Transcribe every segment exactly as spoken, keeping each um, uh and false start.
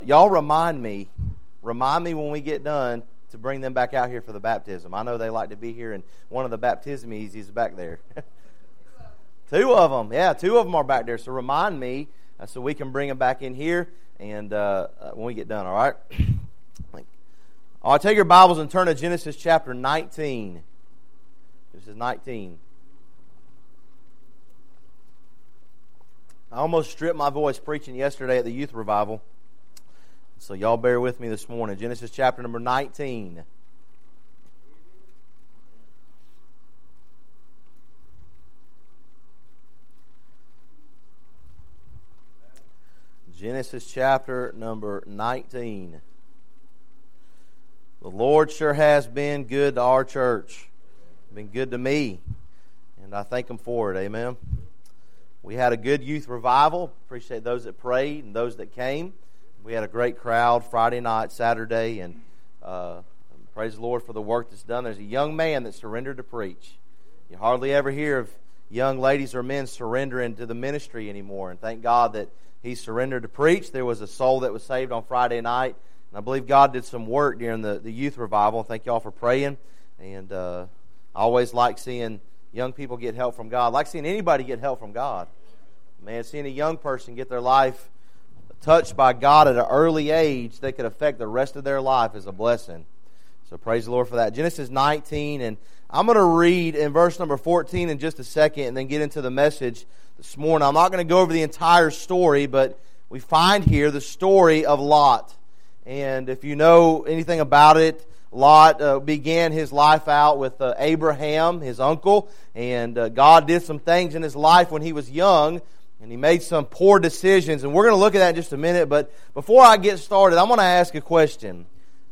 Y'all remind me, remind me when we get done to bring them back out here for the baptism. I know they like to be here, and one of the baptismies is back there. Two of them, yeah, two of them are back there. So remind me uh, so we can bring them back in here and uh, uh, when we get done, all right? All right, take your Bibles and turn to Genesis chapter nineteen. This is nineteen. I almost stripped my voice preaching yesterday at the youth revival. So y'all bear with me this morning. Genesis chapter number nineteen. Genesis chapter number nineteen. The Lord sure has been good to our church. Been good to me. And I thank Him for it. Amen. We had a good youth revival. Appreciate those that prayed and those that came. We had a great crowd Friday night, Saturday, and uh, praise the Lord for the work that's done. There's a young man that surrendered to preach. You hardly ever hear of young ladies or men surrendering to the ministry anymore, and thank God that he surrendered to preach. There was a soul that was saved on Friday night, and I believe God did some work during the, the youth revival. Thank you all for praying, and uh, I always like seeing young people get help from God. I like seeing anybody get help from God. Man, seeing a young person get their life touched by God at an early age that could affect the rest of their life is a blessing. So praise the Lord for that. Genesis nineteen, and I'm going to read in verse number fourteen in just a second and then get into the message this morning. I'm not going to go over the entire story, but we find here the story of Lot. And if you know anything about it, Lot uh, began his life out with uh, Abraham, his uncle, and uh, God did some things in his life when he was young, and he made some poor decisions, and we're going to look at that in just a minute. But before I get started, I want to ask a question.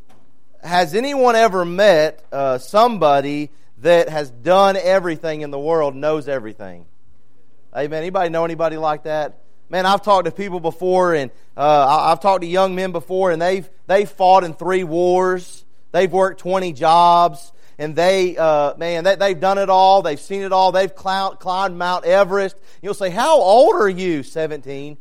Has anyone ever met uh, somebody that has done everything in the world, knows everything? Amen. Anybody know anybody like that? Man, I've talked to people before, and uh, I've talked to young men before, and they've they've fought in three wars. They've worked twenty jobs. And they, uh, man, they, they've done it all. They've seen it all. They've climbed, climbed Mount Everest. You'll say, how old are you? seventeen.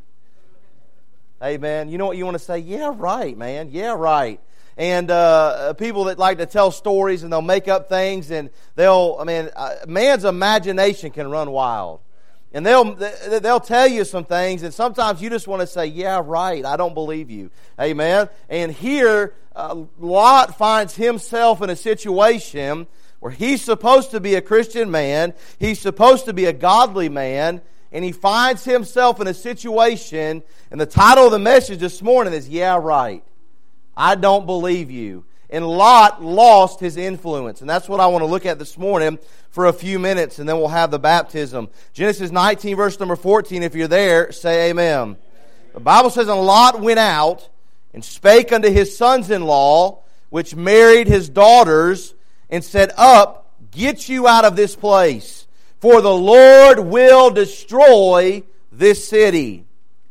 Amen. You know what you want to say? Yeah, right, man. Yeah, right. And uh, people that like to tell stories and they'll make up things and they'll, I mean, uh, man's imagination can run wild. And they'll they'll tell you some things, and sometimes you just want to say, yeah, right, I don't believe you. Amen? And here, uh, Lot finds himself in a situation where he's supposed to be a Christian man, he's supposed to be a godly man, and he finds himself in a situation, and the title of the message this morning is, yeah, right, I don't believe you. And Lot lost his influence. And that's what I want to look at this morning for a few minutes, and then we'll have the baptism. Genesis nineteen, verse number fourteen, if you're there, say amen. Amen. The Bible says, and Lot went out and spake unto his sons-in-law, which married his daughters, and said, Up, get you out of this place, for the Lord will destroy this city.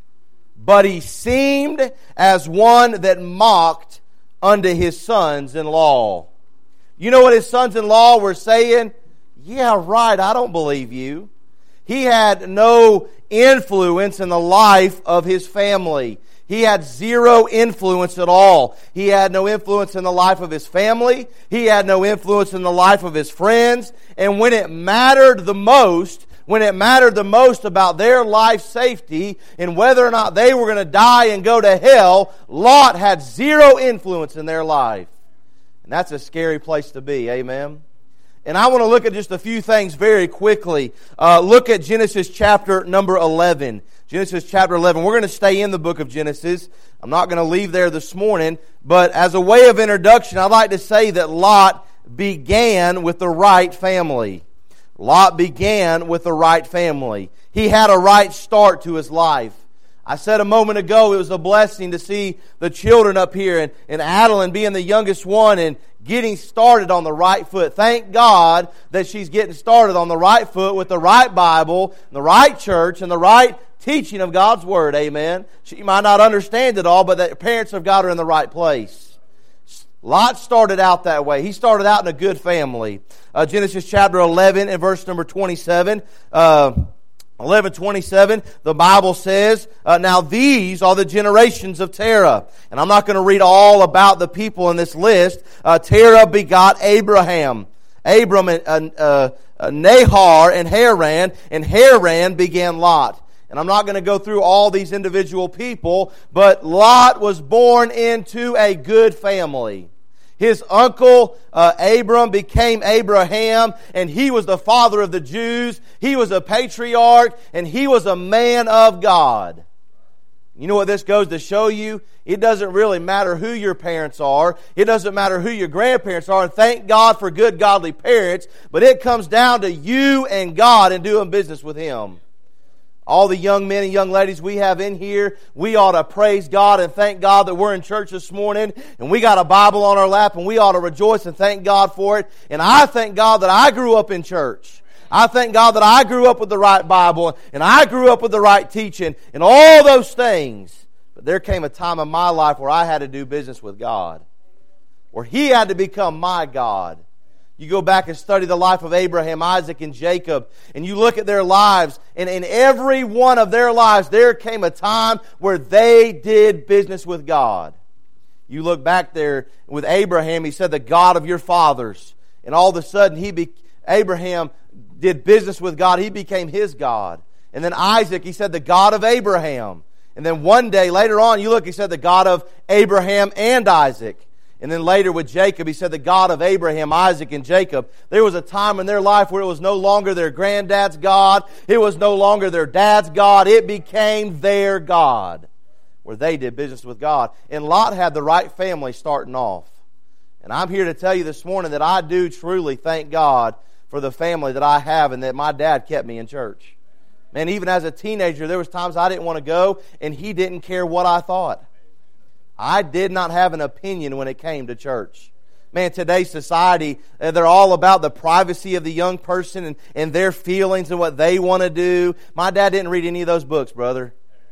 But he seemed as one that mocked unto his sons-in-law. You know what his sons-in-law were saying? Yeah, right, I don't believe you. He had no influence in the life of his family. He had zero influence at all. He had no influence in the life of his family. He had no influence in the life of his friends. And when it mattered the most, when it mattered the most about their life safety and whether or not they were going to die and go to hell, Lot had zero influence in their life. And that's a scary place to be, amen? And I want to look at just a few things very quickly. Uh, look at Genesis chapter number eleven. Genesis chapter eleven. We're going to stay in the book of Genesis. I'm not going to leave there this morning. But as a way of introduction, I'd like to say that Lot began with the right family. Lot began with the right family. He had a right start to his life. I said a moment ago it was a blessing to see the children up here, and, and Adeline being the youngest one and getting started on the right foot. Thank God that she's getting started on the right foot with the right Bible, the right church, and the right teaching of God's Word. Amen. She might not understand it all, but the parents have got her in the right place. Lot started out that way. He started out in a good family. Uh, Genesis chapter eleven and verse number twenty-seven. Uh, eleven twenty-seven, the Bible says, uh, now these are the generations of Terah. And I'm not going to read all about the people in this list. Uh, Terah begot Abraham. Abram and uh, uh, Nahor and Haran, and Haran began Lot. And I'm not going to go through all these individual people, but Lot was born into a good family. His uncle uh, Abram became Abraham, and he was the father of the Jews. He was a patriarch, and he was a man of God. You know what this goes to show you? It doesn't really matter who your parents are. It doesn't matter who your grandparents are. And thank God for good, godly parents. But it comes down to you and God and doing business with Him. All the young men and young ladies we have in here, we ought to praise God and thank God that we're in church this morning and we got a Bible on our lap and we ought to rejoice and thank God for it. And I thank God that I grew up in church. I thank God that I grew up with the right Bible and I grew up with the right teaching and all those things. But there came a time in my life where I had to do business with God, where He had to become my God. You go back and study the life of Abraham, Isaac, and Jacob, and you look at their lives, and in every one of their lives, there came a time where they did business with God. You look back there with Abraham, he said, the God of your fathers. And all of a sudden, he be, Abraham did business with God. He became his God. And then Isaac, he said, the God of Abraham. And then one day, later on, you look, he said, the God of Abraham and Isaac. And then later with Jacob, he said the God of Abraham, Isaac, and Jacob. There was a time in their life where it was no longer their granddad's God. It was no longer their dad's God. It became their God, where they did business with God. And Lot had the right family starting off. And I'm here to tell you this morning that I do truly thank God for the family that I have and that my dad kept me in church. Man, even as a teenager, there was times I didn't want to go, and he didn't care what I thought. I did not have an opinion when it came to church. Man, today's society, they're all about the privacy of the young person and, and their feelings and what they want to do. My dad didn't read any of those books, brother.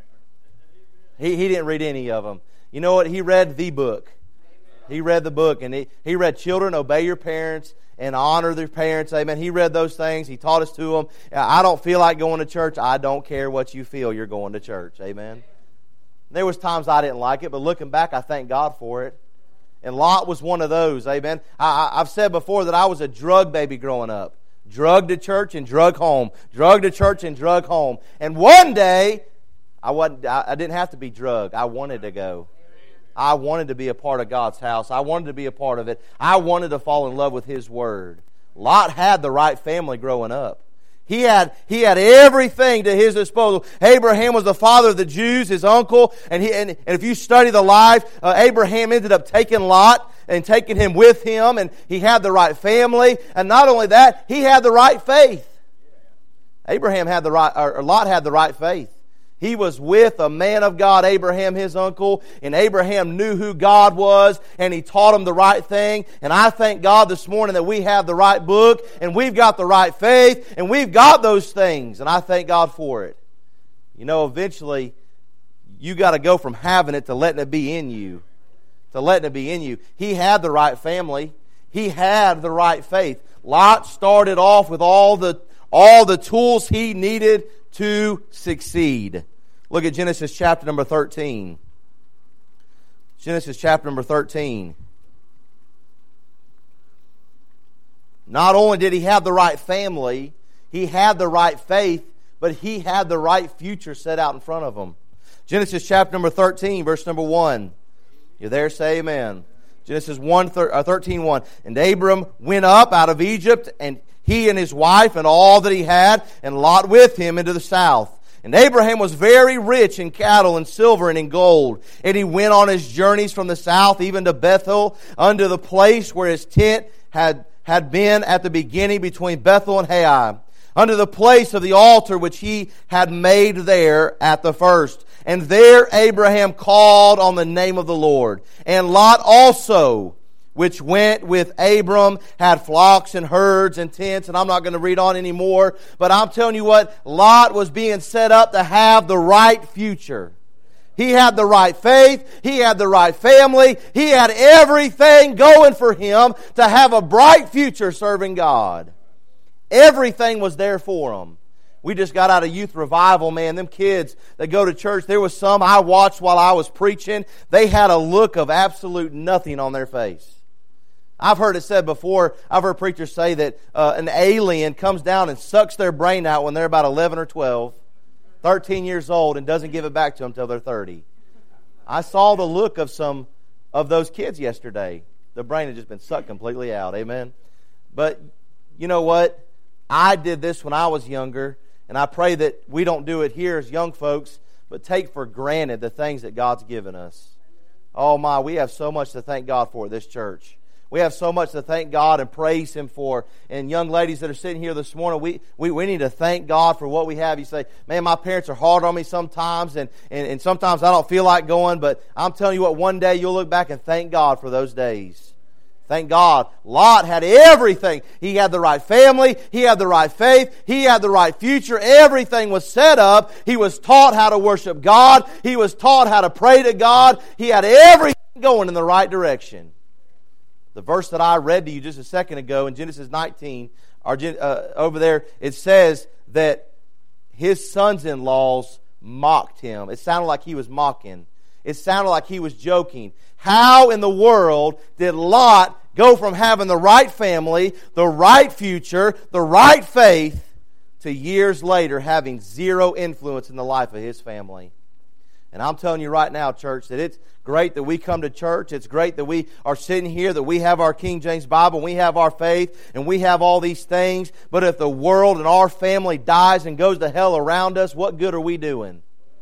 He, he didn't read any of them. You know what? He read the book. He read the book, and he, he read Children, Obey Your Parents and Honor Their Parents. Amen. He read those things. He taught us to them. I don't feel like going to church. I don't care what you feel. You're going to church. Amen. There was times I didn't like it, but looking back, I thank God for it. And Lot was one of those, amen. I, I, I've said before that I was a drug baby growing up. Drug to church and drug home. Drug to church and drug home. And one day, I wasn't. I, I didn't have to be drugged. I wanted to go. I wanted to be a part of God's house. I wanted to be a part of it. I wanted to fall in love with His Word. Lot had the right family growing up. He had, he had everything to his disposal. Abraham was the father of the Jews, his uncle. And, he, and, and if you study the life, uh, Abraham ended up taking Lot and taking him with him. And he had the right family. And not only that, he had the right faith. Abraham had the right, or Lot had the right faith. He was with a man of God, Abraham, his uncle, and Abraham knew who God was, and he taught him the right thing. And I thank God this morning that we have the right book, and we've got the right faith, and we've got those things, and I thank God for it. You know, eventually, you got to go from having it to letting it be in you. To letting it be in you. He had the right family. He had the right faith. Lot started off with all the all the tools he needed to succeed. Look at Genesis chapter number thirteen. Genesis chapter number thirteen. Not only did he have the right family, he had the right faith, but he had the right future set out in front of him. Genesis chapter number thirteen, verse number one. You there? Say amen. Genesis one, thirteen, one. And Abram went up out of Egypt, and he and his wife and all that he had, and Lot with him into the south. And Abraham was very rich in cattle and silver and in gold. And he went on his journeys from the south even to Bethel, unto the place where his tent had, had been at the beginning between Bethel and Hai, unto the place of the altar which he had made there at the first. And there Abraham called on the name of the Lord. And Lot also, which went with Abram, had flocks and herds and tents, and I'm not going to read on anymore, but I'm telling you what, Lot was being set up to have the right future. He had the right faith, he had the right family, he had everything going for him to have a bright future serving God. Everything was there for him. We just got out of youth revival, man. Them kids that go to church, there was some I watched while I was preaching. They had a look of absolute nothing on their face. I've heard it said before, I've heard preachers say that uh, an alien comes down and sucks their brain out when they're about eleven or twelve, thirteen years old, and doesn't give it back to them until they're thirty. I saw the look of some of those kids yesterday. The brain had just been sucked completely out. Amen. But you know what? I did this when I was younger, and I pray that we don't do it here as young folks, but take for granted the things that God's given us. Oh my, we have so much to thank God for at this church. We have so much to thank God and praise Him for. And young ladies that are sitting here this morning, we, we, we need to thank God for what we have. You say, man, my parents are hard on me sometimes, and, and, and sometimes I don't feel like going, but I'm telling you what, one day you'll look back and thank God for those days. Thank God. Lot had everything. He had the right family. He had the right faith. He had the right future. Everything was set up. He was taught how to worship God. He was taught how to pray to God. He had everything going in the right direction. The verse that I read to you just a second ago in Genesis nineteen, or uh, over there, it says that his sons-in-laws mocked him. It sounded like he was mocking. It sounded like he was joking. How in the world did Lot go from having the right family, the right future, the right faith, to years later having zero influence in the life of his family? And I'm telling you right now, church, that it's great that we come to church. It's great that we are sitting here, that we have our King James Bible, and we have our faith, and we have all these things. But if the world and our family dies and goes to hell around us, what good are we doing?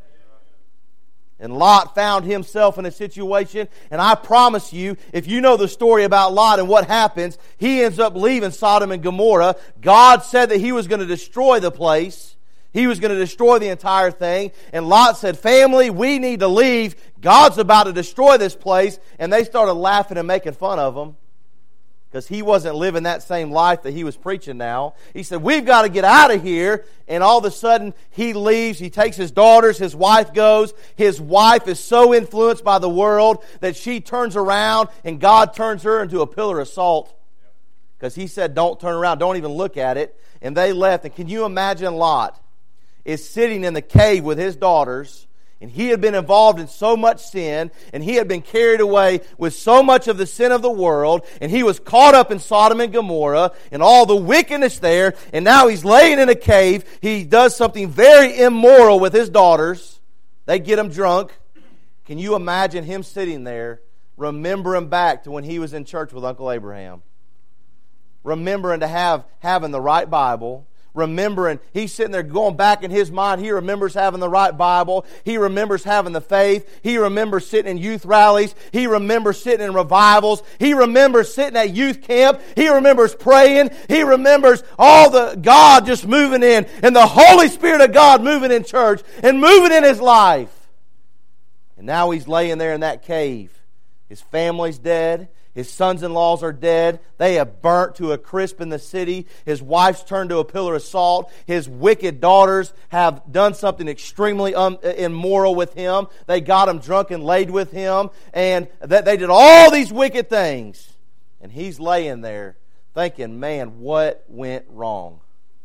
And Lot found himself in a situation, and I promise you, if you know the story about Lot and what happens, he ends up leaving Sodom and Gomorrah. God said that He was going to destroy the place. He was going to destroy the entire thing. And Lot said, family, we need to leave. God's about to destroy this place. And they started laughing and making fun of him, because he wasn't living that same life that he was preaching now. He said, we've got to get out of here. And all of a sudden, he leaves. He takes his daughters. His wife goes. His wife is so influenced by the world that she turns around, and God turns her into a pillar of salt. Because He said, don't turn around. Don't even look at it. And they left. And can you imagine Lot is sitting in the cave with his daughters, and he had been involved in so much sin, and he had been carried away with so much of the sin of the world, and he was caught up in Sodom and Gomorrah and all the wickedness there, and now he's laying in a cave. He does something very immoral with his daughters. They get him drunk. Can you imagine him sitting there remembering back to when he was in church with Uncle Abraham? Remembering to have having the right Bible. Remembering, he's sitting there going back in his mind. He remembers having the right Bible. He remembers having the faith. He remembers sitting in youth rallies. He remembers sitting in revivals. He remembers sitting at youth camp. He remembers praying. He remembers all the God just moving in, and the Holy Spirit of God moving in church and moving in his life. And now he's laying there in that cave. His family's dead. His sons-in-laws are dead. They have burnt to a crisp in the city. His wife's turned to a pillar of salt. His wicked daughters have done something extremely um, immoral with him. They got him drunk and laid with him. And that they did all these wicked things. And he's laying there thinking, man, what went wrong?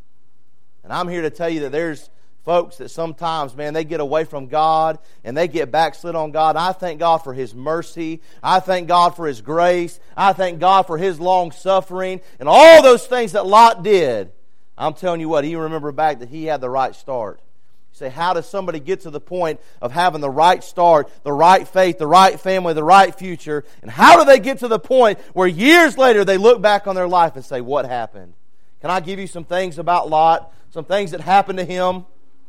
And I'm here to tell you that there's folks that sometimes, man, they get away from God and they get backslid on God. I thank God for His mercy. I thank God for His grace. I thank God for His long suffering and all those things that Lot did. I'm telling you what, he remembered back that he had the right start. You say, how does somebody get to the point of having the right start, the right faith, the right family, the right future? And how do they get to the point where years later they look back on their life and say, what happened? Can I give you some things about Lot, some things that happened to him?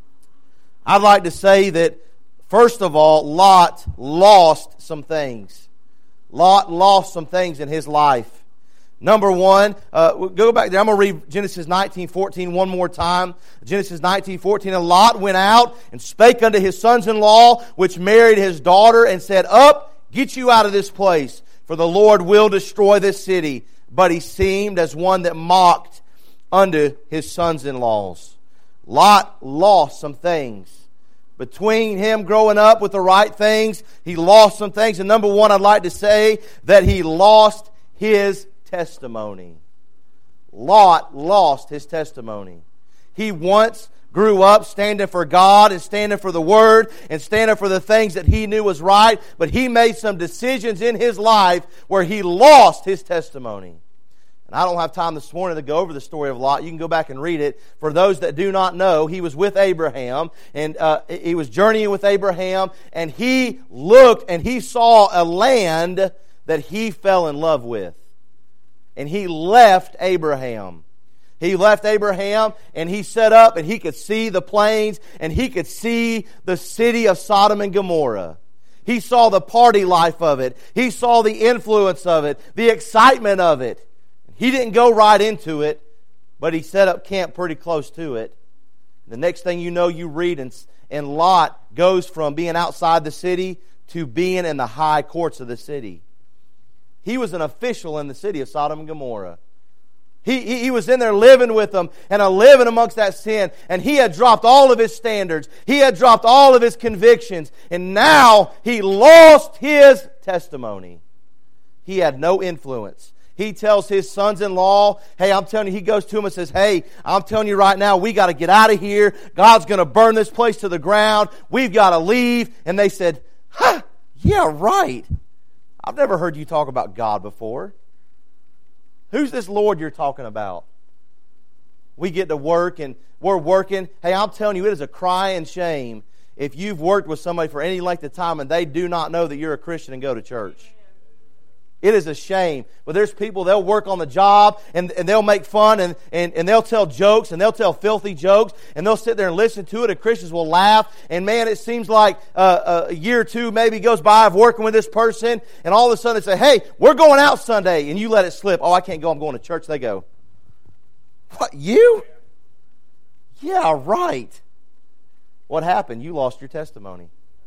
I'd like to say that, first of all, Lot lost some things. Lot lost some things in his life. Number one, uh, we'll go back there. I'm going to read Genesis nineteen fourteen one more time. Genesis nineteen fourteen, and Lot went out and spake unto his sons-in-law, which married his daughter, and said, Up, get you out of this place, for the Lord will destroy this city. But he seemed as one that mocked unto his sons-in-laws. Lot lost some things. Between him growing up with the right things, he lost some things. And number one, I'd like to say that he lost his testimony. Lot lost his testimony. He once grew up standing for God and standing for the Word and standing for the things that he knew was right, but he made some decisions in his life where he lost his testimony. And I don't have time this morning to go over the story of Lot. You can go back and read it. For those that do not know, he was with Abraham, and uh, he was journeying with Abraham, and he looked and he saw a land that he fell in love with. And he left Abraham. He left Abraham, and he set up, and he could see the plains, and he could see the city of Sodom and Gomorrah. He saw the party life of it. He saw the influence of it, the excitement of it. He didn't go right into it, but he set up camp pretty close to it. The next thing you know, you read, and, and Lot goes from being outside the city to being in the high courts of the city. He was an official in the city of Sodom and Gomorrah. He, he, he was in there living with them and a living amongst that sin. And he had dropped all of his standards. He had dropped all of his convictions. And now he lost his testimony. He had no influence. He tells his sons-in-law, hey, I'm telling you, he goes to him and says, hey, I'm telling you right now, we got to get out of here. God's going to burn this place to the ground. We've got to leave. And they said, huh, yeah, right. I've never heard you talk about God before. Who's this Lord you're talking about? We get to work and we're working. Hey, I'm telling you, it is a crying shame if you've worked with somebody for any length of time and they do not know that you're a Christian and go to church. It is a shame. But there's people, they'll work on the job and, and they'll make fun and, and, and they'll tell jokes and they'll tell filthy jokes and they'll sit there and listen to it and Christians will laugh. And man, it seems like uh, a year or two maybe goes by of working with this person and all of a sudden they say, hey, we're going out Sunday, and you let it slip. Oh, I can't go, I'm going to church. They go, what, you? Yeah, right. What happened? You lost your testimony.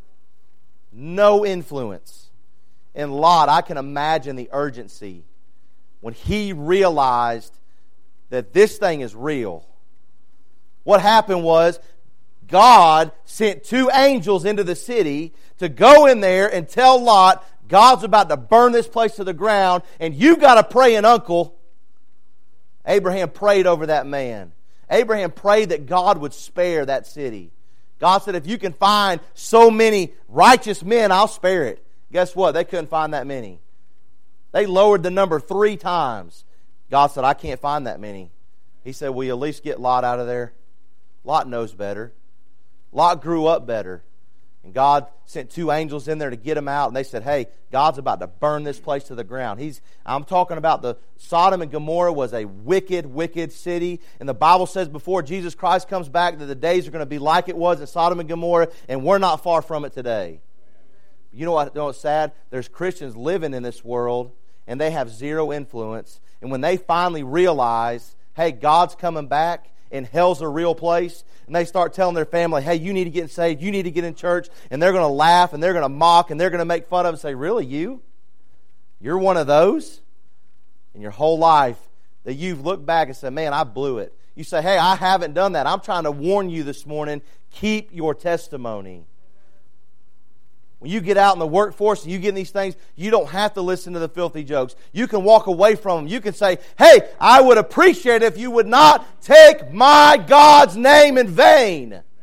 No influence. And Lot, I can imagine the urgency when he realized that this thing is real. What happened was God sent two angels into the city to go in there and tell Lot, God's about to burn this place to the ground, and you got to pray an uncle. Abraham prayed over that man. Abraham prayed that God would spare that city. God said, if you can find so many righteous men, I'll spare it. Guess what? They couldn't find that many. They lowered the number three times. God said, I can't find that many. He said, will you at least get Lot out of there? Lot knows better. Lot grew up better. And God sent two angels in there to get him out. And they said, hey, God's about to burn this place to the ground. He's, I'm talking about the Sodom and Gomorrah was a wicked, wicked city. And the Bible says before Jesus Christ comes back that the days are going to be like it was in Sodom and Gomorrah. And we're not far from it today. You know what, you know what's sad? There's Christians living in this world, and they have zero influence. And when they finally realize, hey, God's coming back, and hell's a real place, and they start telling their family, hey, you need to get saved, you need to get in church, and they're going to laugh, and they're going to mock, and they're going to make fun of them and say, really, you? You're one of those? In your whole life that you've looked back and said, man, I blew it. You say, hey, I haven't done that. I'm trying to warn you this morning, keep your testimony. When you get out in the workforce and you get in these things, you don't have to listen to the filthy jokes. You can walk away from them. You can say, hey, I would appreciate it if you would not take my God's name in vain. Amen.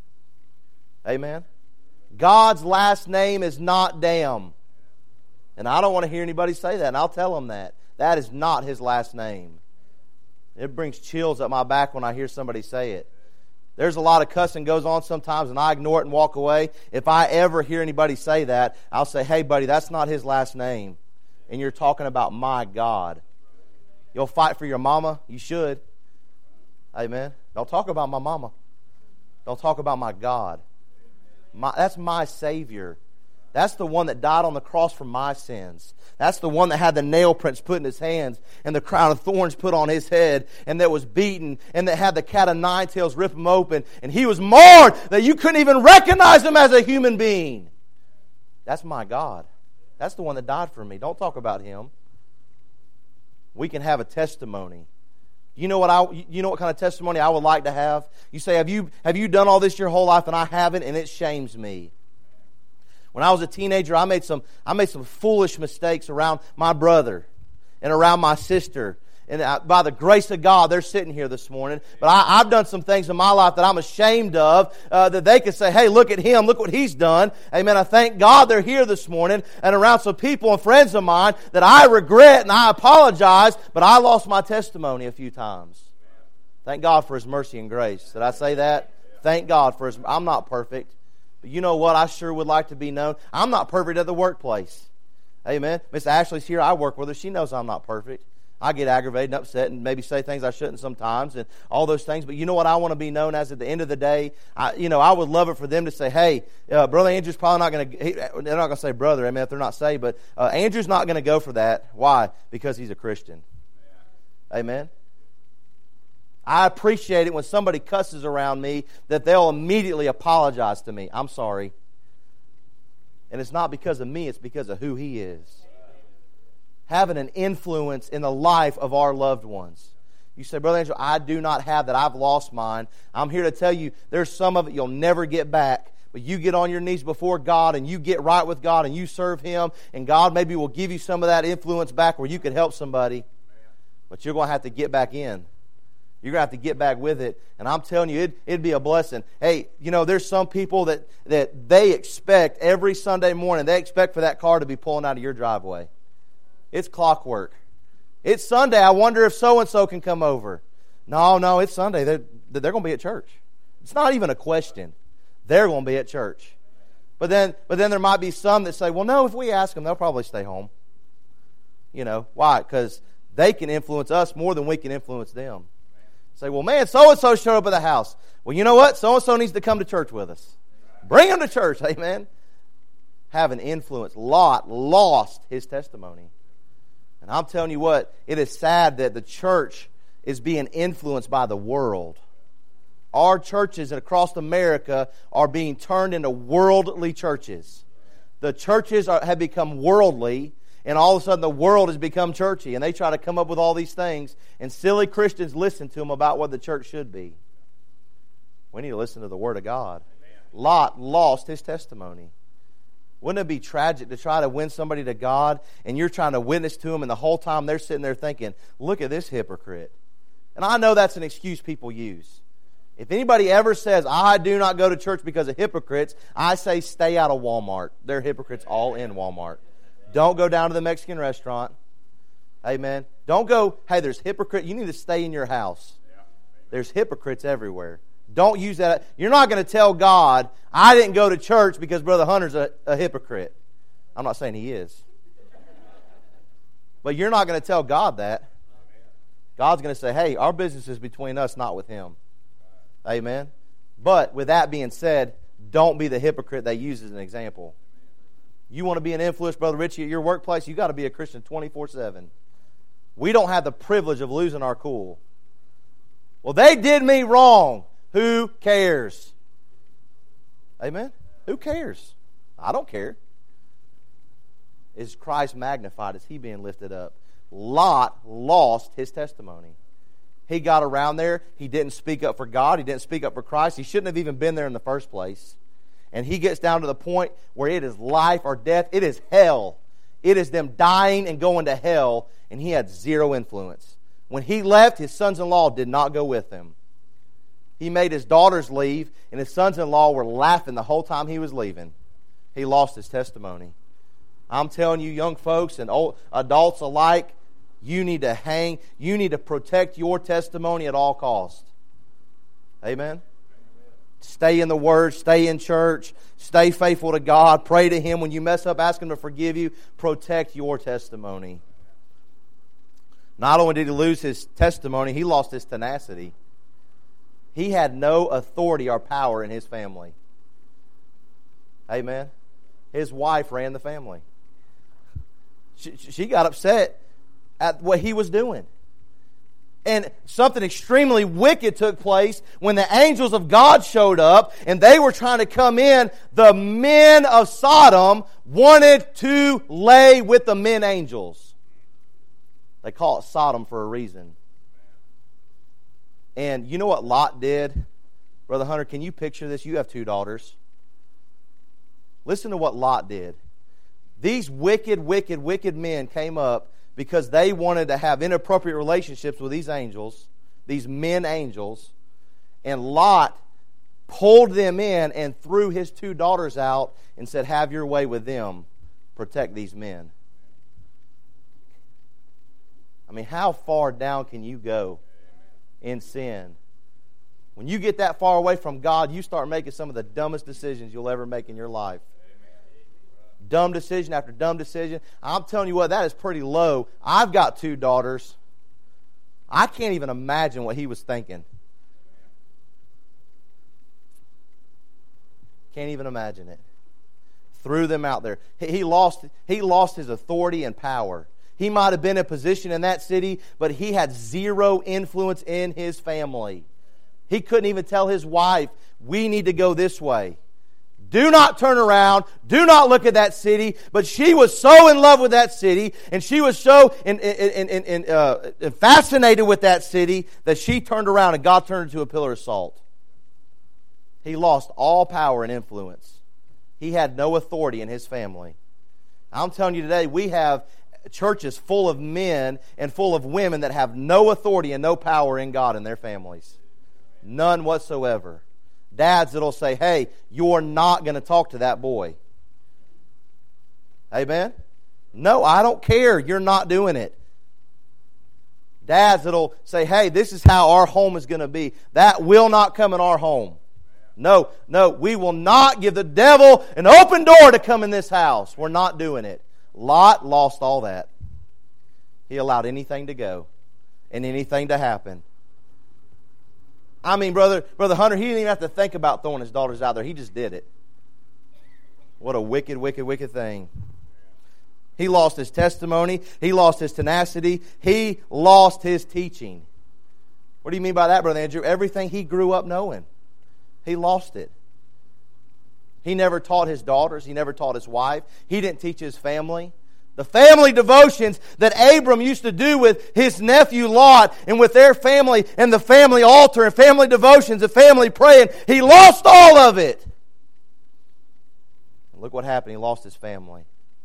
Amen. God's last name is not damn. And I don't want to hear anybody say that, and I'll tell them that. That is not His last name. It brings chills up my back when I hear somebody say it. There's a lot of cussing goes on sometimes, and I ignore it and walk away. If I ever hear anybody say that, I'll say, hey, buddy, that's not His last name. And you're talking about my God. You'll fight for your mama? You should. Amen. Don't talk about my mama. Don't talk about my God. My, that's my Savior. That's the one that died on the cross for my sins. That's the one that had the nail prints put in His hands and the crown of thorns put on His head and that was beaten and that had the cat of nine tails rip Him open. And He was marred that you couldn't even recognize Him as a human being. That's my God. That's the one that died for me. Don't talk about Him. We can have a testimony. You know what I? You know what kind of testimony I would like to have? You say, have you have you done all this your whole life? And I haven't, and it shames me. When I was a teenager, I made some I made some foolish mistakes around my brother and around my sister. and I, by the grace of God, they're sitting here this morning. But I, I've done some things in my life that I'm ashamed of, uh, that they could say, hey, look at him, look what he's done. Amen. I thank God they're here this morning and around some people and friends of mine that I regret and I apologize, but I lost my testimony a few times. Thank God for His mercy and grace. Did I say that? Thank God for His... I'm not perfect. But you know what? I sure would like to be known. I'm not perfect at the workplace. Amen. Miss Ashley's here. I work with her. She knows I'm not perfect. I get aggravated and upset and maybe say things I shouldn't sometimes and all those things. But you know what I want to be known as at the end of the day? I, you know, I would love it for them to say, hey, uh, Brother Andrew's probably not going to... They're not going to say brother, I mean, if they're not saved. But uh, Andrew's not going to go for that. Why? Because he's a Christian. Amen. I appreciate it when somebody cusses around me that they'll immediately apologize to me. I'm sorry. And it's not because of me, it's because of who He is. Having an influence in the life of our loved ones. You say, Brother Angel, I do not have that. I've lost mine. I'm here to tell you, there's some of it you'll never get back. But you get on your knees before God and you get right with God and you serve Him, and God maybe will give you some of that influence back where you could help somebody. But you're going to have to get back in. You're going to have to get back with it. And I'm telling you, it, it'd be a blessing. Hey, you know, there's some people that, that they expect every Sunday morning, they expect for that car to be pulling out of your driveway. It's clockwork. It's Sunday. I wonder if so-and-so can come over. No, no, it's Sunday. They're, they're going to be at church. It's not even a question. They're going to be at church. But then, but then there might be some that say, well, no, if we ask them, they'll probably stay home. You know, why? Because they can influence us more than we can influence them. Say, well, man, so-and-so showed up at the house. Well, you know what? So-and-so needs to come to church with us. Bring him to church, amen. Have an influence. Lot lost his testimony. And I'm telling you what, it is sad that the church is being influenced by the world. Our churches across America are being turned into worldly churches. The churches are, have become worldly, and all of a sudden the world has become churchy, and they try to come up with all these things, and silly Christians listen to them about what the church should be. We need to listen to the Word of God. Amen. Lot lost his testimony. Wouldn't it be tragic to try to win somebody to God, and you're trying to witness to them, and the whole time they're sitting there thinking, look at this hypocrite. And I know that's an excuse people use. If anybody ever says, I do not go to church because of hypocrites, I say stay out of Walmart. They're hypocrites all in Walmart. Don't go down to the Mexican restaurant. Amen. Don't go, hey, there's hypocrite. You need to stay in your house. There's hypocrites everywhere. Don't use that. You're not going to tell God, I didn't go to church because Brother Hunter's a, a hypocrite. I'm not saying he is. But you're not going to tell God that. God's going to say, hey, our business is between us, not with him. Amen. But with that being said, don't be the hypocrite they use as an example. You want to be an influence, Brother Richie, at your workplace, you got to be a Christian twenty-four seven. We don't have the privilege of losing our cool. Well, they did me wrong. Who cares? Amen? Who cares? I don't care. Is Christ magnified? Is He being lifted up? Lot lost his testimony. He got around there. He didn't speak up for God. He didn't speak up for Christ. He shouldn't have even been there in the first place. And he gets down to the point where it is life or death. It is hell. It is them dying and going to hell. And he had zero influence. When he left, his sons-in-law did not go with him. He made his daughters leave, and his sons-in-law were laughing the whole time he was leaving. He lost his testimony. I'm telling you, young folks and old adults alike, you need to hang, you need to protect your testimony at all costs. Amen? Stay in the Word, stay in church, stay faithful to God, pray to Him. When you mess up, ask Him to forgive you. Protect your testimony. Not only did he lose his testimony, he lost his tenacity. He had no authority or power in his family. Amen? His wife ran the family. She, she got upset at what he was doing. And something extremely wicked took place when the angels of God showed up and they were trying to come in. The men of Sodom wanted to lay with the men angels. They call it Sodom for a reason. And you know what Lot did? Brother Hunter, can you picture this? You have two daughters. Listen to what Lot did. These wicked, wicked, wicked men came up because they wanted to have inappropriate relationships with these angels, these men angels, and Lot pulled them in and threw his two daughters out and said, have your way with them. Protect these men. I mean, how far down can you go in sin? When you get that far away from God, you start making some of the dumbest decisions you'll ever make in your life. Dumb decision after dumb decision. I'm telling you what, that is pretty low. I've got two daughters. I can't even imagine what he was thinking. Can't even imagine it. Threw them out there. He lost, he lost his authority and power. He might have been in a position in that city, but he had zero influence in his family. He couldn't even tell his wife, we need to go this way. Do not turn around. Do not look at that city. But she was so in love with that city, and she was so in, in, in, in, uh, fascinated with that city that she turned around and God turned her into a pillar of salt. He lost all power and influence. He had no authority in his family. I'm telling you today, we have churches full of men and full of women that have no authority and no power in God in their families. None whatsoever. Dads that'll say, hey, you're not going to talk to that boy. Amen? No, I don't care. You're not doing it. Dads that'll say, hey, this is how our home is going to be. That will not come in our home. No, no, we will not give the devil an open door to come in this house. We're not doing it. Lot lost all that. He allowed anything to go and anything to happen. I mean, brother, brother Hunter, he didn't even have to think about throwing his daughters out there. He just did it. What a wicked, wicked, wicked thing. He lost his testimony. He lost his tenacity. He lost his teaching. What do you mean by that, Brother Andrew? Everything he grew up knowing. He lost it. He never taught his daughters. He never taught his wife. He didn't teach his family. The family devotions that Abram used to do with his nephew Lot and with their family and the family altar and family devotions and family praying, he lost all of it. And look what happened. He lost his family.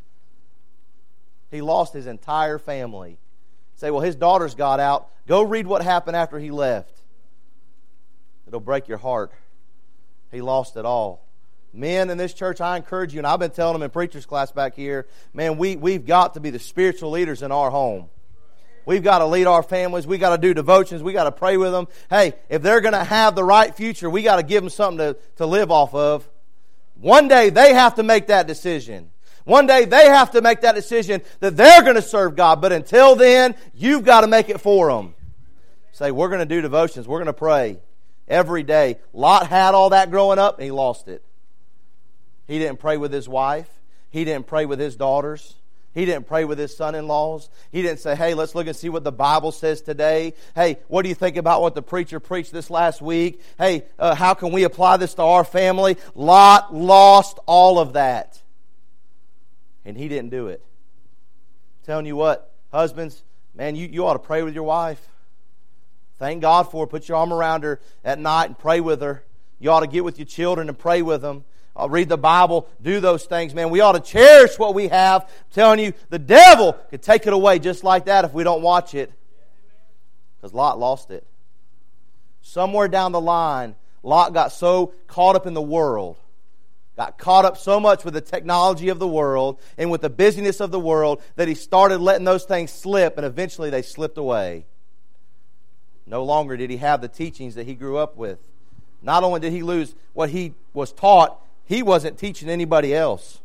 He lost his entire family. Say, well, his daughters got out. Go read what happened after he left. It'll break your heart. He lost it all. Men in this church, I encourage you, and I've been telling them in preacher's class back here, man, we, we've got to be the spiritual leaders in our home. We've got to lead our families. We've got to do devotions. We've got to pray with them. Hey, if they're going to have the right future, we got to give them something to, to live off of. One day they have to make that decision. One day they have to make that decision that they're going to serve God. But until then, you've got to make it for them. Say, we're going to do devotions. We're going to pray every day. Lot had all that growing up, and he lost it. He didn't pray with his wife. He didn't pray with his daughters. He didn't pray with his son-in-laws. He didn't say, hey, let's look and see what the Bible says today. Hey, what do you think about what the preacher preached this last week? Hey, uh, how can we apply this to our family? Lot lost all of that. And he didn't do it. I'm telling you what, husbands, man, you, you ought to pray with your wife. Thank God for her. Put your arm around her at night and pray with her. You ought to get with your children and pray with them. I'll read the Bible, do those things, man. We ought to cherish what we have. I'm telling you, the devil could take it away just like that if we don't watch it. Because Lot lost it. Somewhere down the line, Lot got so caught up in the world, got caught up so much with the technology of the world and with the busyness of the world that he started letting those things slip, and eventually they slipped away. No longer did he have the teachings that he grew up with. Not only did he lose what he was taught, he wasn't teaching anybody else.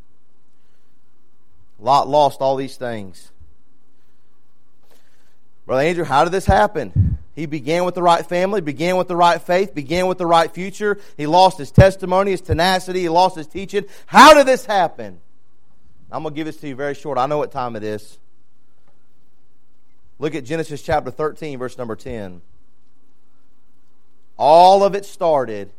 Lot lost all these things. Brother Andrew, how did this happen? He began with the right family, began with the right faith, began with the right future. He lost his testimony, his tenacity, he lost his teaching. How did this happen? I'm going to give this to you very short. I know what time it is. Look at Genesis chapter thirteen, verse number ten. All of it started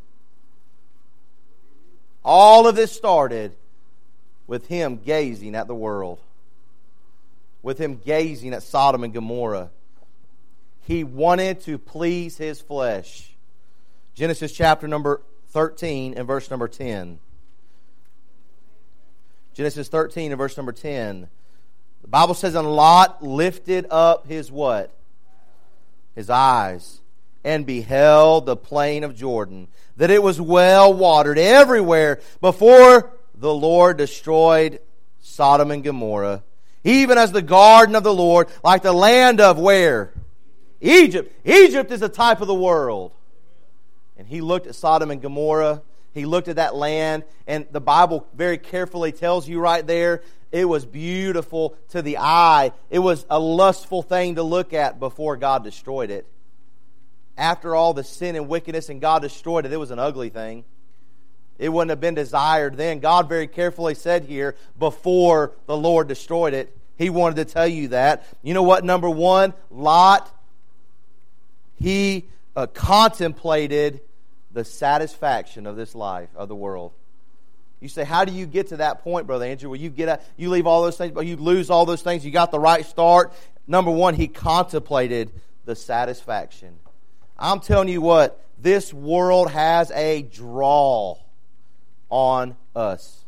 All of this started with him gazing at the world. With him gazing at Sodom and Gomorrah. He wanted to please his flesh. Genesis chapter number thirteen and verse number ten. Genesis thirteen and verse number ten. The Bible says, and Lot lifted up his what? His eyes, and beheld the plain of Jordan, that it was well watered everywhere before the Lord destroyed Sodom and Gomorrah, even as the garden of the Lord, like the land of where? Egypt. Egypt is a type of the world. And he looked at Sodom and Gomorrah. He looked at that land, and the Bible very carefully tells you right there, it was beautiful to the eye. It was a lustful thing to look at before God destroyed it. After all the sin and wickedness and God destroyed it, it was an ugly thing. It wouldn't have been desired then. God very carefully said here, before the Lord destroyed it, He wanted to tell you that. You know what? Number one, Lot, he uh, contemplated the satisfaction of this life, of the world. You say, how do you get to that point, Brother Andrew? Well, you get out, you leave all those things, but you lose all those things. You got the right start. Number one, he contemplated the satisfaction. I'm telling you what, this world has a draw on us.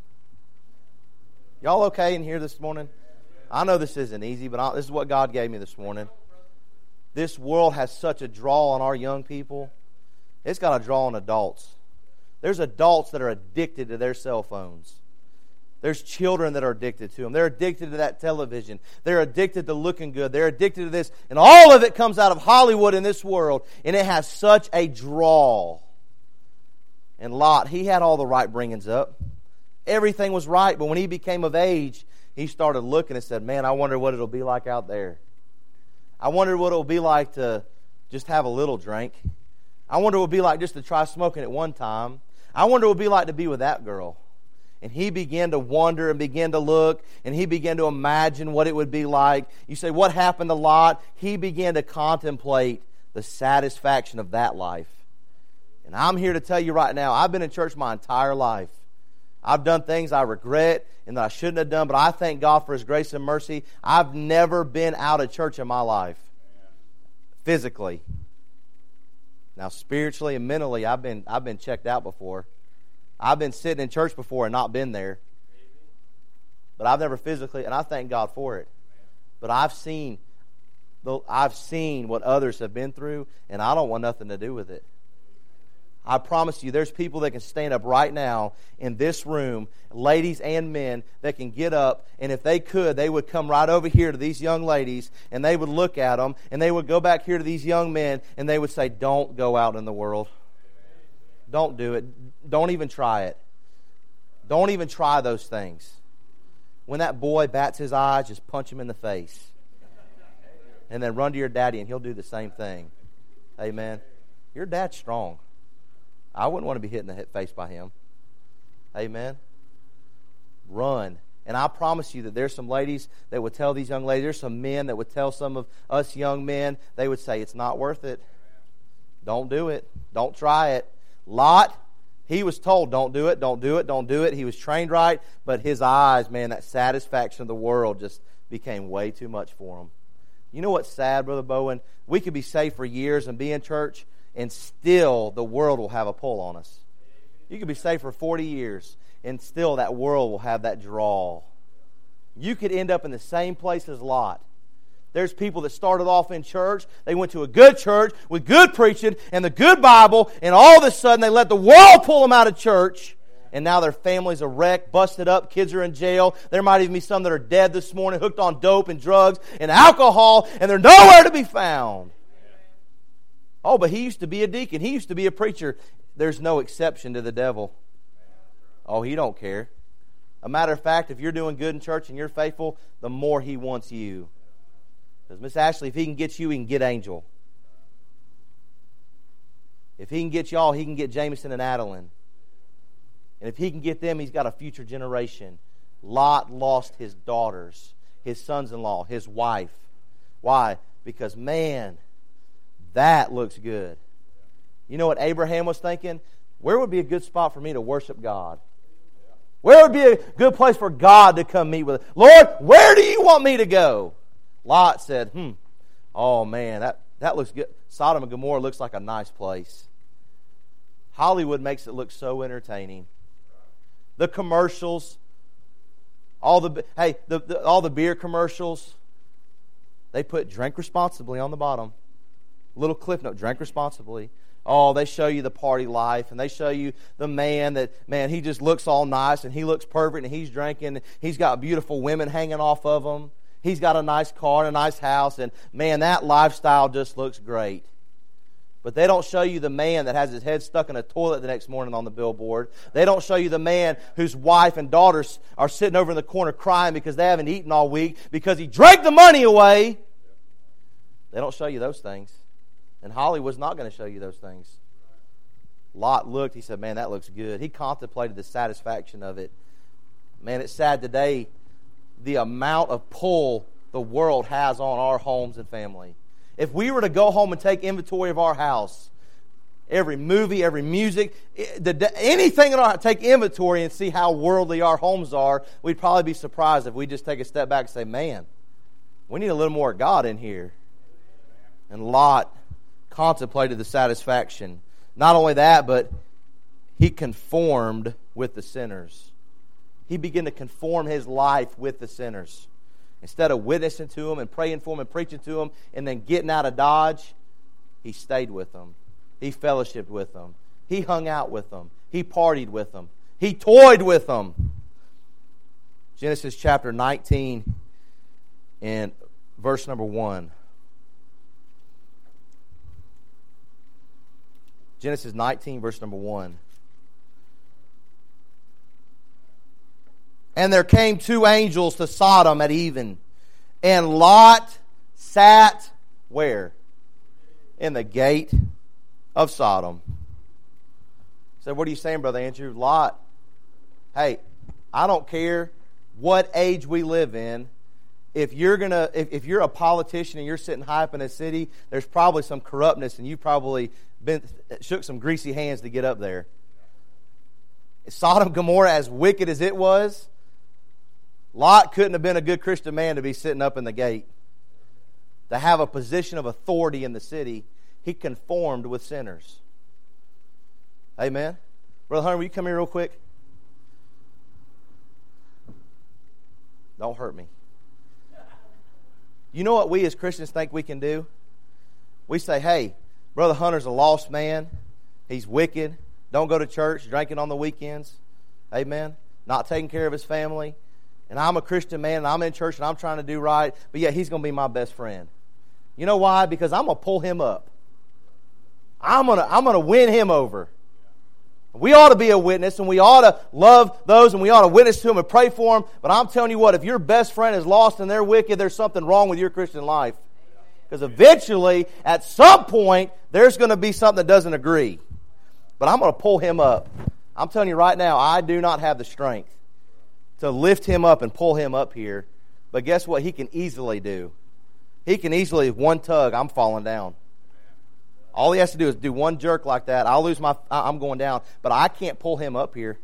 Y'all okay in here this morning? I know this isn't easy, but I, this is what God gave me this morning. This world has such a draw on our young people. It's got a draw on adults. There's adults that are addicted to their cell phones. There's children that are addicted to them. They're addicted to that television. They're addicted to looking good. They're addicted to this. And all of it comes out of Hollywood in this world. And it has such a draw. And Lot, he had all the right bringings up. Everything was right. But when he became of age, he started looking and said, man, I wonder what it'll be like out there. I wonder what it'll be like to just have a little drink. I wonder what it would be like just to try smoking at one time. I wonder what it would be like to be with that girl. And he began to wonder and began to look, and he began to imagine what it would be like. You say, what happened to Lot? He began to contemplate the satisfaction of that life. And I'm here to tell you right now, I've been in church my entire life. I've done things I regret and that I shouldn't have done, but I thank God for His grace and mercy. I've never been out of church in my life, physically. Now, spiritually and mentally, I've been I've been checked out before. I've been sitting in church before and not been there. But I've never physically, and I thank God for it. But I've seen, I've seen what others have been through, and I don't want nothing to do with it. I promise you, there's people that can stand up right now in this room, ladies and men, that can get up, and if they could, they would come right over here to these young ladies, and they would look at them, and they would go back here to these young men, and they would say, don't go out in the world. Don't do it. Don't even try it. Don't even try those things. When that boy bats his eyes, just punch him in the face. And then run to your daddy, and he'll do the same thing. Amen. Your dad's strong. I wouldn't want to be hit in the face by him. Amen. Run. And I promise you that there's some ladies that would tell these young ladies, there's some men that would tell some of us young men, they would say, it's not worth it. Don't do it. Don't try it. Lot, he was told, don't do it, don't do it, don't do it. He was trained right, but his eyes, man, that satisfaction of the world just became way too much for him. You know what's sad, Brother Bowen? We could be saved for years and be in church, and still the world will have a pull on us. You could be saved for forty years, and still that world will have that draw. You could end up in the same place as Lot. There's people that started off in church. They went to a good church with good preaching and the good Bible, and all of a sudden they let the world pull them out of church. And now their family's a wreck, busted up, kids are in jail. There might even be some that are dead this morning, hooked on dope and drugs and alcohol, and they're nowhere to be found. Oh, but he used to be a deacon. He used to be a preacher. There's no exception to the devil. Oh, he don't care. A matter of fact, if you're doing good in church and you're faithful, the more he wants you. Because Miss Ashley, if he can get you, he can get Angel. If he can get y'all, he can get Jameson and Adeline. And if he can get them, he's got a future generation. Lot lost his daughters, his sons-in-law, his wife. Why? Because, man, that looks good. You know what Abraham was thinking? Where would be a good spot for me to worship God? Where would be a good place for God to come meet with us? Lord, where do you want me to go? Lot said, hmm, oh man, that, that looks good. Sodom and Gomorrah looks like a nice place. Hollywood makes it look so entertaining. The commercials, All the hey, the, the, all the beer commercials, they put drink responsibly on the bottom. Little cliff note, drink responsibly. Oh, they show you the party life, and they show you the man that, man, he just looks all nice, and he looks perfect, and he's drinking. He's got beautiful women hanging off of him. He's got a nice car and a nice house, and, man, that lifestyle just looks great. But they don't show you the man that has his head stuck in a toilet the next morning on the billboard. They don't show you the man whose wife and daughters are sitting over in the corner crying because they haven't eaten all week because he drank the money away. They don't show you those things. And Hollywood's not going to show you those things. Lot looked, he said, man, that looks good. He contemplated the satisfaction of it. Man, it's sad today the amount of pull the world has on our homes and family. If we were to go home and take inventory of our house, every movie, every music, anything in our take inventory and see how worldly our homes are, we'd probably be surprised if we just take a step back and say, man, we need a little more God in here. And Lot contemplated the satisfaction. Not only that, but he conformed with the sinners. He began to conform his life with the sinners. Instead of witnessing to them and praying for them and preaching to them and then getting out of Dodge, he stayed with them. He fellowshiped with them. He hung out with them. He partied with them. He toyed with them. Genesis chapter nineteen and verse number one. Genesis nineteen, verse number one. And there came two angels to Sodom at even, and Lot sat where? In the gate of Sodom. So what are you saying, Brother Andrew? Lot, hey, I don't care what age we live in. If you're gonna, if, if you're a politician and you're sitting high up in a city, there's probably some corruptness, and you've probably been shook some greasy hands to get up there. Sodom and Gomorrah, as wicked as it was, Lot couldn't have been a good Christian man to be sitting up in the gate. To have a position of authority in the city, he conformed with sinners. Amen. Brother Hunter, will you come here real quick? Don't hurt me. You know what we as Christians think we can do? We say, hey, Brother Hunter's a lost man. He's wicked. Don't go to church, drinking on the weekends. Amen. Not taking care of his family. And I'm a Christian man, and I'm in church, and I'm trying to do right. But yet he's going to be my best friend. You know why? Because I'm going to pull him up. I'm going to I'm going to win him over. We ought to be a witness, and we ought to love those, and we ought to witness to them and pray for them. But I'm telling you what, if your best friend is lost and they're wicked, there's something wrong with your Christian life. Because eventually, at some point, there's going to be something that doesn't agree. But I'm going to pull him up. I'm telling you right now, I do not have the strength to lift him up and pull him up here. But guess what? He can easily do. He can easily, one tug, I'm falling down. All he has to do is do one jerk like that. I'll lose my, I'm going down. But I can't pull him up here.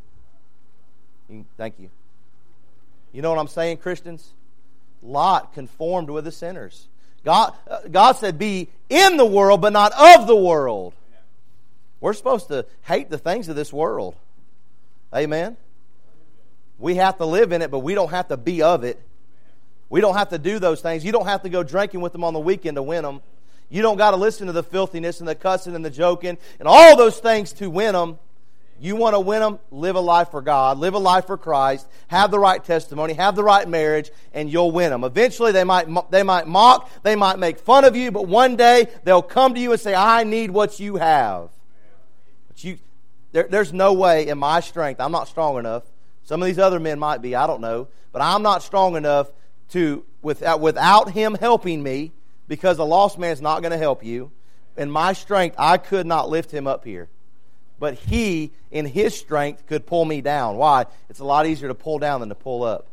Thank you. You know what I'm saying, Christians? Lot conformed with the sinners. God, God said, be in the world, but not of the world. We're supposed to hate the things of this world. Amen? We have to live in it, but we don't have to be of it. We don't have to do those things. You don't have to go drinking with them on the weekend to win them. You don't got to listen to the filthiness and the cussing and the joking and all those things to win them. You want to win them, live a life for God, live a life for Christ, have the right testimony, have the right marriage, and you'll win them. Eventually, they might they might mock, they might make fun of you, but one day they'll come to you and say, I need what you have. But you, there, there's no way in my strength, I'm not strong enough. Some of these other men might be, I don't know. But I'm not strong enough to, without, without him helping me, because a lost man's not going to help you. In my strength, I could not lift him up here. But he, in his strength, could pull me down. Why? It's a lot easier to pull down than to pull up.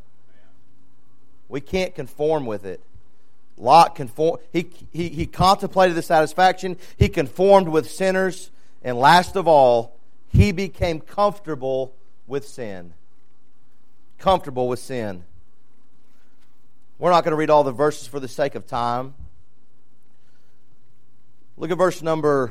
We can't conform with it. Lot conform. He, he, he contemplated the satisfaction. He conformed with sinners. And last of all, he became comfortable with sin. Comfortable with sin. We're not going to read all the verses for the sake of time. Look at verse number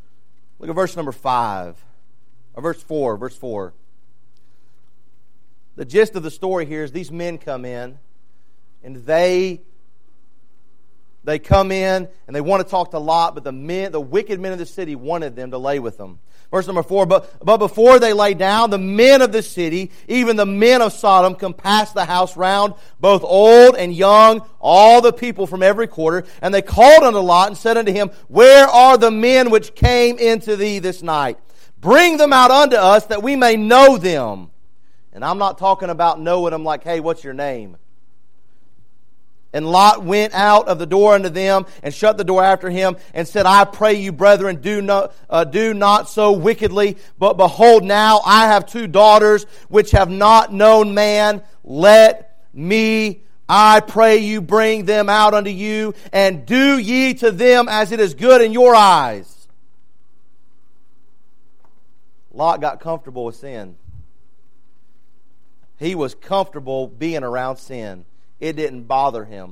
Look at verse number five. Or verse four, verse four. the gist of the story here is these men come in, and they they come in and they want to talk to Lot, but the men, the wicked men of the city wanted them to lay with them. Verse number four, but, but before they lay down, the men of the city, even the men of Sodom, compassed the house round, both old and young, all the people from every quarter. And they called unto Lot and said unto him, Where are the men which came into thee this night? Bring them out unto us, that we may know them. And I'm not talking about knowing them like, hey, what's your name? And Lot went out of the door unto them and shut the door after him and said, I pray you, brethren, do not, uh, do not so wickedly. But behold, now I have two daughters which have not known man. Let me, I pray you, bring them out unto you, and do ye to them as it is good in your eyes. Lot got comfortable with sin. He was comfortable being around sin. It didn't bother him.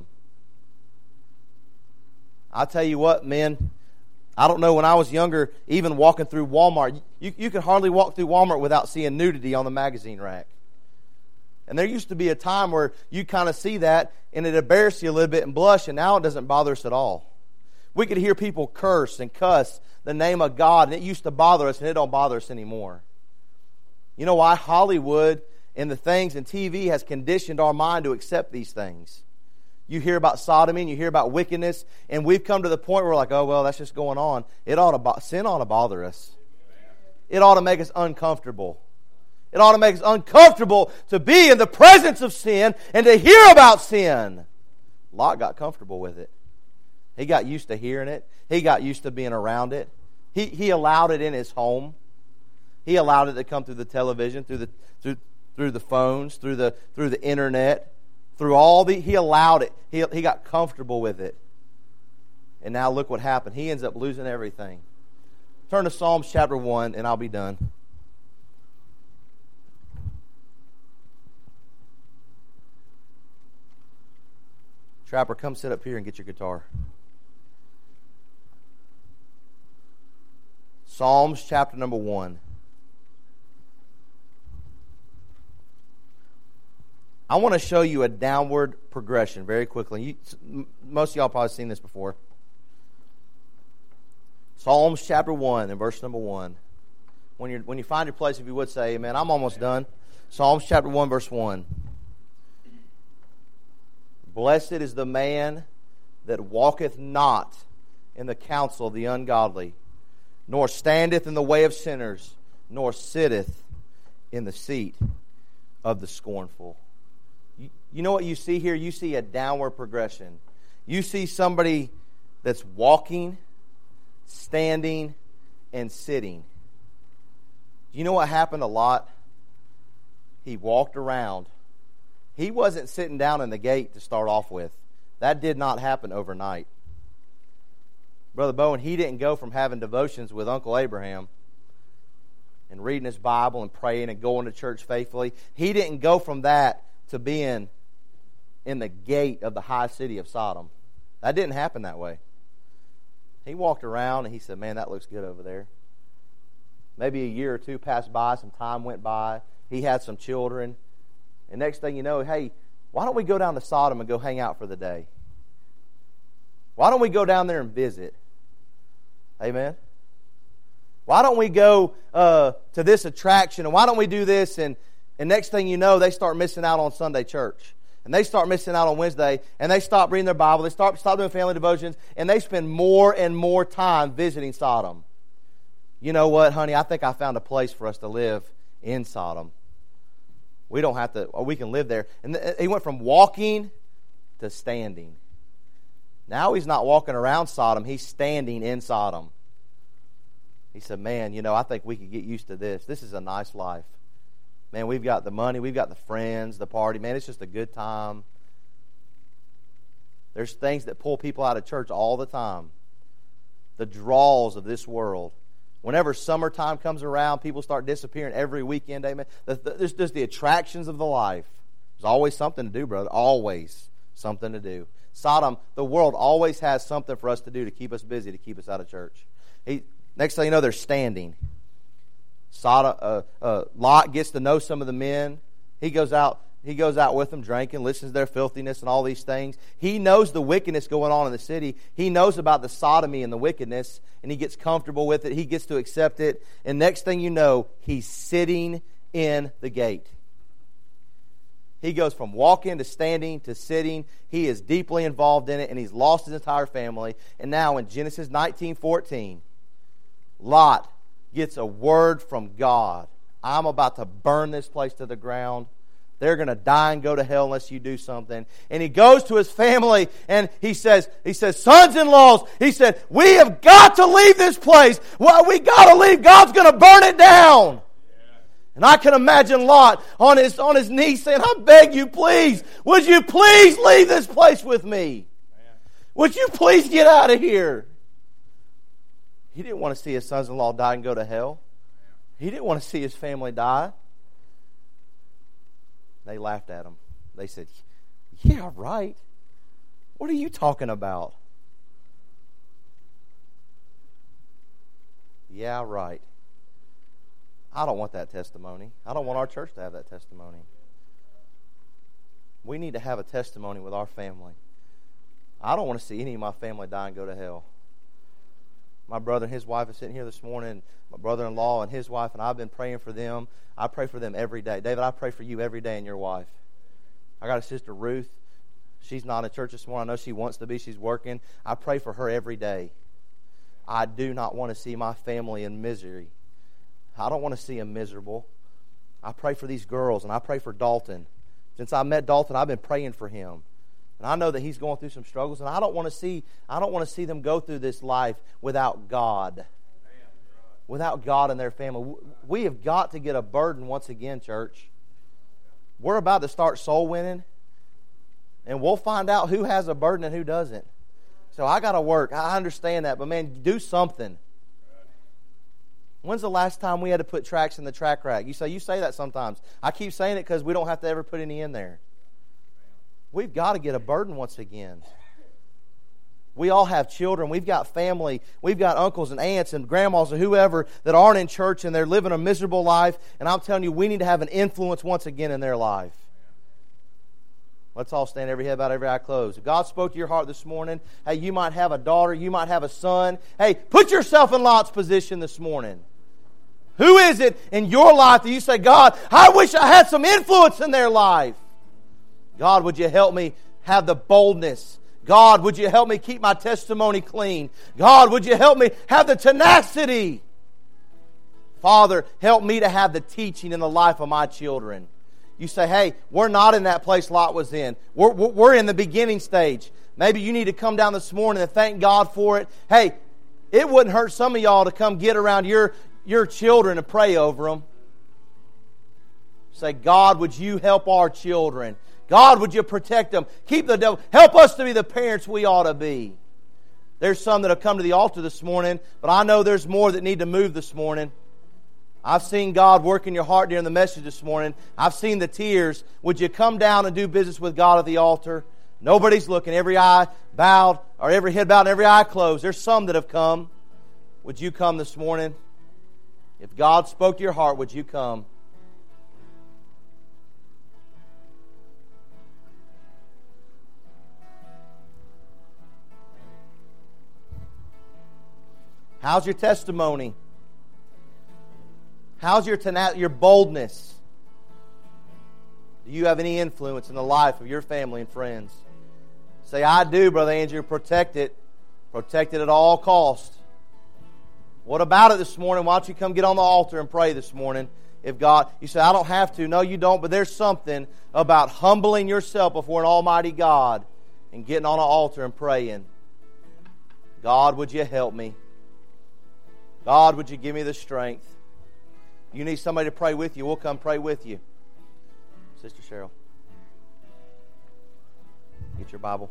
I'll tell you what, men, I don't know, when I was younger, even walking through Walmart, you, you could hardly walk through Walmart without seeing nudity on the magazine rack. And there used to be a time where you kind of see that and it embarrassed you a little bit and blush, and now it doesn't bother us at all. We could hear people curse and cuss the name of God, and it used to bother us, and it don't bother us anymore. You know why? Hollywood and the things in T V has conditioned our mind to accept these things. You hear about sodomy and you hear about wickedness, and we've come to the point where we're like, oh, well, that's just going on. It ought to bo- sin ought to bother us. It ought to make us uncomfortable. It ought to make us uncomfortable to be in the presence of sin and to hear about sin. Lot got comfortable with it. He got used to hearing it. He got used to being around it. He he allowed it in his home. He allowed it to come through the television, through the through through the phones, through the through the internet, through all the he allowed it. He he got comfortable with it. And now look what happened. He ends up losing everything. Turn to Psalms chapter one and I'll be done. Trapper, come sit up here and get your guitar. Psalms chapter number one. I want to show you a downward progression very quickly. You, most of y'all have probably seen this before. Psalms chapter one and verse number one. When you when you find your place, if you would say amen. I'm almost done. Psalms chapter one, verse one. Blessed is the man that walketh not in the counsel of the ungodly, nor standeth in the way of sinners, nor sitteth in the seat of the scornful. You, you know what you see here? You see a downward progression. You see somebody that's walking, standing, and sitting. You know what happened a lot? He walked around. He wasn't sitting down in the gate to start off with. That did not happen overnight. Brother Bowen, he didn't go from having devotions with Uncle Abraham and reading his Bible and praying and going to church faithfully. He didn't go from that to being in the gate of the high city of Sodom. That didn't happen that way. He walked around and he said, man, that looks good over there. Maybe a year or two passed by, some time went by. He had some children. And next thing you know, hey, why don't we go down to Sodom and go hang out for the day? Why don't we go down there and visit? Amen? Why don't we go uh, to this attraction, and why don't we do this? And, and next thing you know, they start missing out on Sunday church. And they start missing out on Wednesday, and they stop reading their Bible, they start stop doing family devotions, and they spend more and more time visiting Sodom. You know what, honey? I think I found a place for us to live in Sodom. We don't have to, or we can live there. And th- he went from walking to standing. Now he's not walking around Sodom, he's standing in Sodom. He said, man, you know, I think we could get used to this. This is a nice life. Man, we've got the money, we've got the friends, the party. Man, it's just a good time. There's things that pull people out of church all the time. The draws of this world. Whenever summertime comes around, people start disappearing every weekend. Amen. There's just the attractions of the life. There's always something to do, brother. Always something to do. Sodom, the world always has something for us to do to keep us busy, to keep us out of church. He, next thing you know, they're standing. Sodom, uh, uh, Lot gets to know some of the men. He goes out He goes out with them drinking, listens to their filthiness and all these things. He knows the wickedness going on in the city. He knows about the sodomy and the wickedness, and he gets comfortable with it. He gets to accept it. And next thing you know, he's sitting in the gate. He goes from walking to standing to sitting. He is deeply involved in it, and he's lost his entire family. And now in Genesis nineteen fourteen, Lot gets a word from God. I'm about to burn this place to the ground. They're going to die and go to hell unless you do something. And he goes to his family and he says, he says, sons-in-laws, he said, we have got to leave this place. Well, we got to leave. God's going to burn it down. Yeah. And I can imagine Lot on his, on his knees saying, I beg you, please, would you please leave this place with me? Man. Would you please get out of here? He didn't want to see his sons-in-law die and go to hell. He didn't want to see his family die. They laughed at him. They said, yeah, right. What are you talking about? Yeah, right. I don't want that testimony. I don't want our church to have that testimony. We need to have a testimony with our family. I don't want to see any of my family die and go to hell. My brother and his wife are sitting here this morning. My brother-in-law and his wife, and I've been praying for them. I pray for them every day. David, I pray for you every day and your wife. I got a sister, Ruth. She's not in church this morning. I know she wants to be. She's working. I pray for her every day. I do not want to see my family in misery. I don't want to see them miserable. I pray for these girls, and I pray for Dalton. Since I met Dalton, I've been praying for him. And I know that he's going through some struggles, and I don't want to see I don't want to see them go through this life without God. Without God and their family. We have got to get a burden once again, church. We're about to start soul winning, and we'll find out who has a burden and who doesn't. So I got to work. I understand that, but man, do something. When's the last time we had to put tracks in the track rack? You say you say that sometimes. I keep saying it because we don't have to ever put any in there. We've got to get a burden once again. We all have children. We've got family. We've got uncles and aunts and grandmas and whoever that aren't in church and they're living a miserable life. And I'm telling you, we need to have an influence once again in their life. Let's all stand, every head bowed, every eye closed. If God spoke to your heart this morning, hey, you might have a daughter, you might have a son. Hey, put yourself in Lot's position this morning. Who is it in your life that you say, God, I wish I had some influence in their life? God, would you help me have the boldness? God, would you help me keep my testimony clean? God, would you help me have the tenacity? Father, help me to have the teaching in the life of my children. You say, hey, we're not in that place Lot was in. We're, we're in the beginning stage. Maybe you need to come down this morning and thank God for it. Hey, it wouldn't hurt some of y'all to come get around your, your children and pray over them. Say, God, would you help our children? God, would you protect them? Keep the devil. Help us to be the parents we ought to be. There's some that have come to the altar this morning, but I know there's more that need to move this morning. I've seen God work in your heart during the message this morning. I've seen the tears. Would you come down and do business with God at the altar? Nobody's looking. Every eye bowed, or every head bowed and every eye closed. There's some that have come. Would you come this morning? If God spoke to your heart, would you come? How's your testimony? How's your tena- your boldness? Do you have any influence in the life of your family and friends? Say, I do, Brother Andrew. Protect it. Protect it at all costs. What about it this morning? Why don't you come get on the altar and pray this morning? If God, you say, I don't have to. No, you don't. But there's something about humbling yourself before an almighty God and getting on an altar and praying. God, would you help me? God, would you give me the strength? You need somebody to pray with you, we'll come pray with you. Sister Cheryl, get your Bible.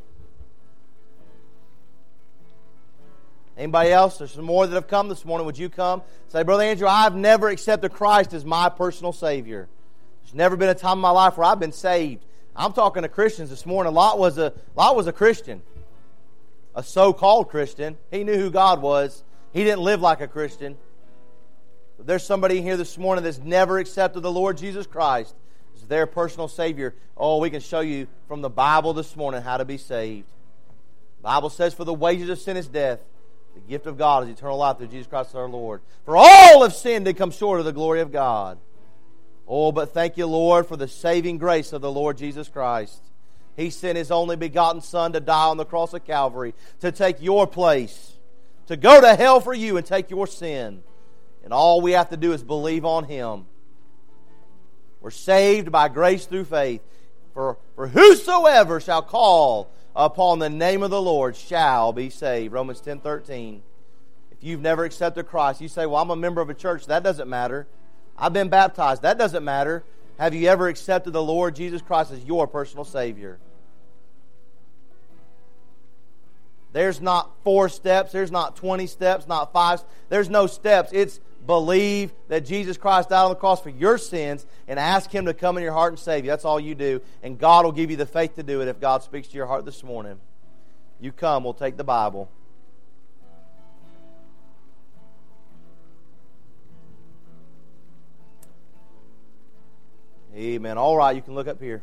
Anybody else? There's some more that have come this morning. Would you come? Say, Brother Andrew, I've never accepted Christ as my personal Savior. There's never been a time in my life where I've been saved. I'm talking to Christians this morning. Lot was a, Lot was a Christian. A so-called Christian. He knew who God was. He didn't live like a Christian. If there's somebody here this morning that's never accepted the Lord Jesus Christ is their personal Savior. Oh, we can show you from the Bible this morning how to be saved. The Bible says, for the wages of sin is death. The gift of God is eternal life through Jesus Christ our Lord. For all have sinned and come short of the glory of God. Oh, but thank you, Lord, for the saving grace of the Lord Jesus Christ. He sent His only begotten Son to die on the cross of Calvary, to take your place, to go to hell for you and take your sin. And all we have to do is believe on Him. We're saved by grace through faith. For, for whosoever shall call upon the name of the Lord shall be saved. Romans ten thirteen. If you've never accepted Christ, you say, well, I'm a member of a church. That doesn't matter. I've been baptized. That doesn't matter. Have you ever accepted the Lord Jesus Christ as your personal Savior? There's not four steps. There's not twenty steps, not five. There's no steps. It's believe that Jesus Christ died on the cross for your sins and ask Him to come in your heart and save you. That's all you do. And God will give you the faith to do it if God speaks to your heart this morning. You come, we'll take the Bible. Amen. All right, you can look up here.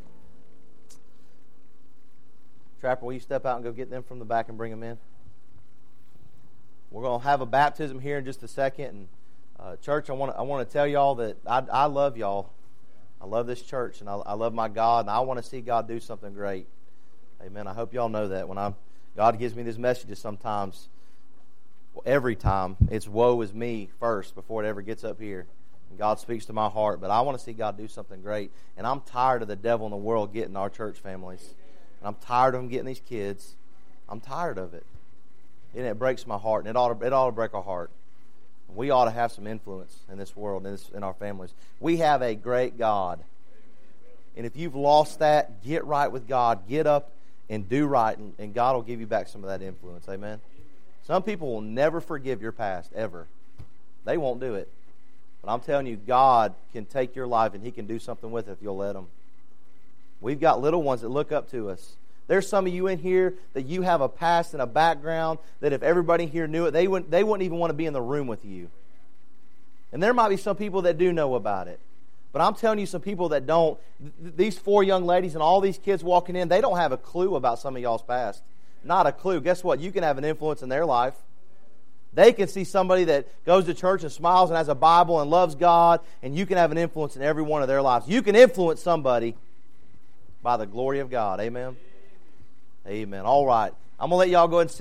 Trapper, will you step out and go get them from the back and bring them in? We're going to have a baptism here in just a second. And uh, church, I want to I want to tell y'all that I, I love y'all. I love this church, and I, I love my God, and I want to see God do something great. Amen. I hope y'all know that. When I'm God gives me these messages sometimes, well, every time, it's woe is me first before it ever gets up here. And God speaks to my heart, but I want to see God do something great. And I'm tired of the devil in the world getting our church families. And I'm tired of them getting these kids. I'm tired of it. And it breaks my heart, and it ought to, it ought to break our heart. We ought to have some influence in this world, in, this, in our families. We have a great God. And if you've lost that, get right with God. Get up and do right, and, and God will give you back some of that influence. Amen? Some people will never forgive your past, ever. They won't do it. But I'm telling you, God can take your life, and He can do something with it if you'll let Him. We've got little ones that look up to us. There's some of you in here that you have a past and a background that if everybody here knew it, they wouldn't, they wouldn't even want to be in the room with you. And there might be some people that do know about it. But I'm telling you, some people that don't, th- these four young ladies and all these kids walking in, they don't have a clue about some of y'all's past. Not a clue. Guess what? You can have an influence in their life. They can see somebody that goes to church and smiles and has a Bible and loves God, and you can have an influence in every one of their lives. You can influence somebody by the glory of God. Amen? Amen. All right. I'm going to let y'all go ahead and sit.